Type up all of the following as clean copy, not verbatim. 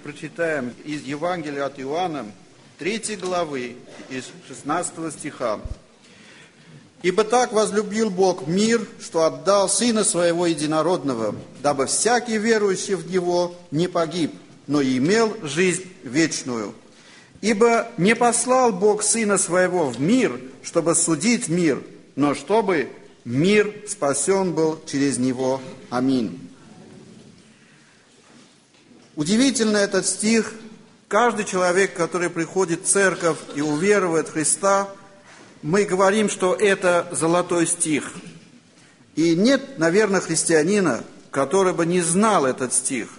прочитаем из Евангелия от Иоанна, 3 главы, из 16 стиха. «Ибо так возлюбил Бог мир, что отдал Сына Своего Единородного, дабы всякий верующий в Него не погиб, но имел жизнь вечную. Ибо не послал Бог Сына Своего в мир, чтобы судить мир, но чтобы мир спасен был через Него. Аминь». Удивительно этот стих. Каждый человек, который приходит в церковь и уверует в Христа, мы говорим, что это золотой стих. И нет, наверное, христианина, который бы не знал этот стих.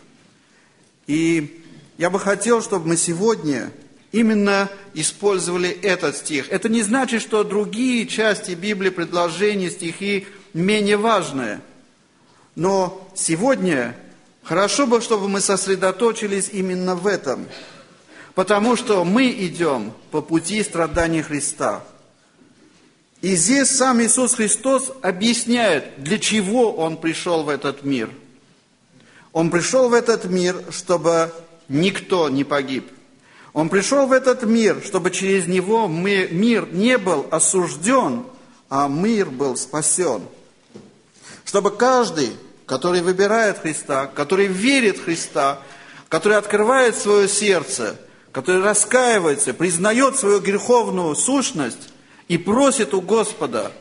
И я бы хотел, чтобы мы сегодня именно использовали этот стих. Это не значит, что другие части Библии, предложения, стихи менее важные. Но сегодня хорошо бы, чтобы мы сосредоточились именно в этом. Потому что мы идем по пути страданий Христа. И здесь сам Иисус Христос объясняет, для чего Он пришел в этот мир. Он пришел в этот мир, чтобы никто не погиб. Он пришел в этот мир, чтобы через Него мир не был осужден, а мир был спасен. Чтобы каждый, который выбирает Христа, который верит в Христа, который открывает свое сердце, который раскаивается, признает свою греховную сущность и просит у Господа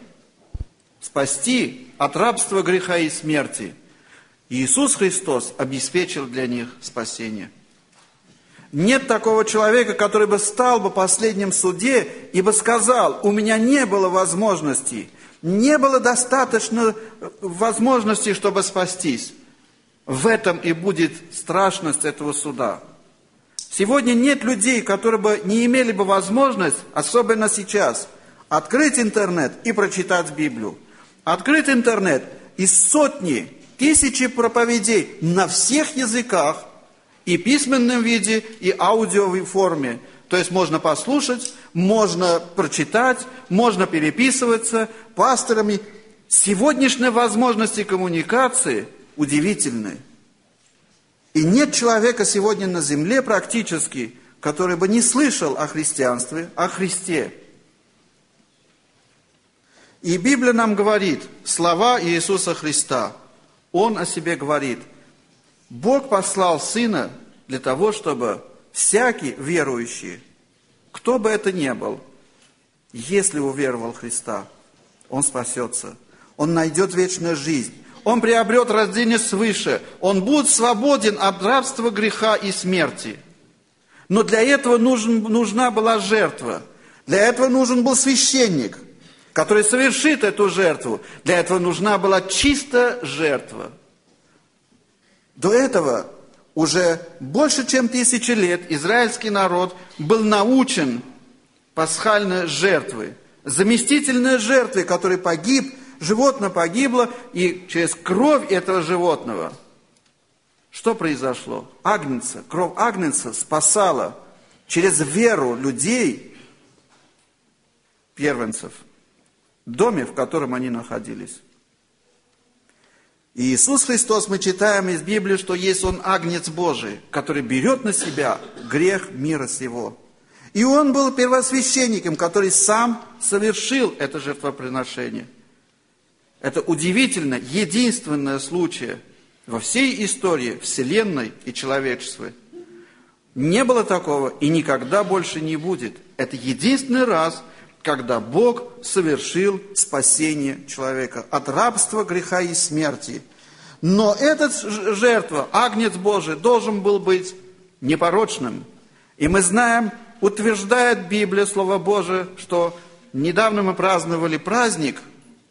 спасти от рабства, греха и смерти, Иисус Христос обеспечил для них спасение. Нет такого человека, который бы стал бы в последнем суде и бы сказал: у меня не было возможности, не было достаточно возможностей, чтобы спастись. В этом и будет страшность этого суда. Сегодня нет людей, которые бы не имели бы возможность, особенно сейчас, открыть интернет и прочитать Библию. Открыть интернет из сотни, тысячи проповедей на всех языках, и в письменном виде, и аудиовой форме. То есть можно послушать, можно прочитать, можно переписываться пасторами. Сегодняшние возможности коммуникации удивительны. И нет человека сегодня на земле практически, который бы не слышал о христианстве, о Христе. И Библия нам говорит слова Иисуса Христа. Он о себе говорит: Бог послал Сына для того, чтобы всякий верующий, кто бы это ни был, если уверовал в Христа, он спасется, он найдет вечную жизнь, он приобрет рождение свыше, он будет свободен от рабства, греха и смерти. Но для этого нужна была жертва, для этого нужен был священник, который совершит эту жертву. Для этого нужна была чистая жертва. До этого уже больше чем 1000 лет израильский народ был научен пасхальной жертвы, заместительной жертве, который погиб, животное погибло, и через кровь этого животного что произошло? Агнца, кровь агнца спасала через веру людей, первенцев, в доме, в котором они находились. И Иисус Христос, мы читаем из Библии, что есть Он Агнец Божий, который берет на себя грех мира сего. И Он был первосвященником, который сам совершил это жертвоприношение. Это удивительно, единственное случай во всей истории Вселенной и человечества. Не было такого и никогда больше не будет. Это единственный раз, когда Бог совершил спасение человека от рабства, греха и смерти. Но эта жертва, Агнец Божий, должен был быть непорочным. И мы знаем, утверждает Библия, Слово Божие, что недавно мы праздновали праздник,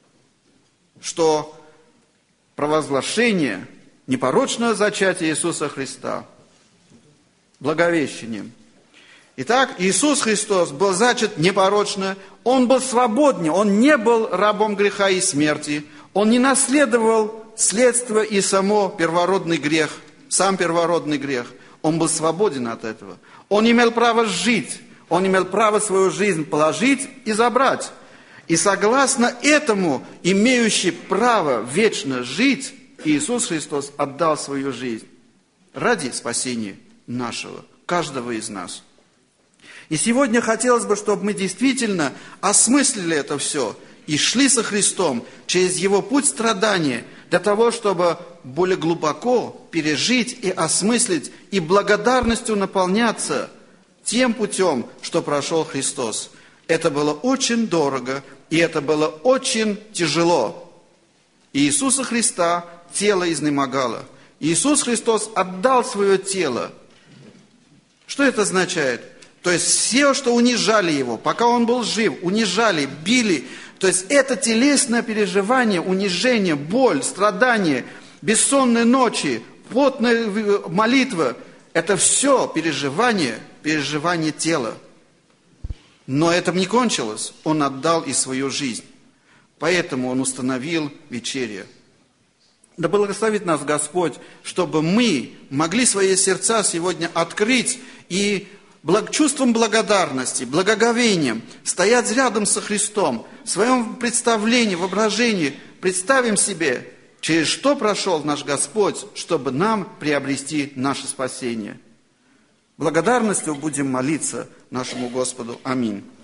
что провозглашение непорочного зачатия Иисуса Христа благовещением. Итак, Иисус Христос был зачат непорочно, Он был свободнее, Он не был рабом греха и смерти, Он не наследовал следствие и само первородный грех, сам первородный грех. Он был свободен от этого. Он имел право жить, Он имел право свою жизнь положить и забрать. И согласно этому, имеющий право вечно жить, Иисус Христос отдал свою жизнь ради спасения нашего, каждого из нас. И сегодня хотелось бы, чтобы мы действительно осмыслили это все и шли со Христом через Его путь страдания, для того, чтобы более глубоко пережить и осмыслить, и благодарностью наполняться тем путем, что прошел Христос. Это было очень дорого, и это было очень тяжело. И Иисуса Христа тело изнемогало. Иисус Христос отдал свое тело. Что это означает? То есть все, что унижали Его, пока Он был жив, унижали, били. То есть это телесное переживание, унижение, боль, страдания, бессонные ночи, плотная молитва. Это все переживание тела. Но это не кончилось. Он отдал и свою жизнь. Поэтому Он установил вечерю. Да благословит нас Господь, чтобы мы могли свои сердца сегодня открыть и чувством благодарности, благоговением стоять рядом со Христом, в своем представлении, воображении, представим себе, через что прошел наш Господь, чтобы нам приобрести наше спасение. Благодарностью будем молиться нашему Господу. Аминь.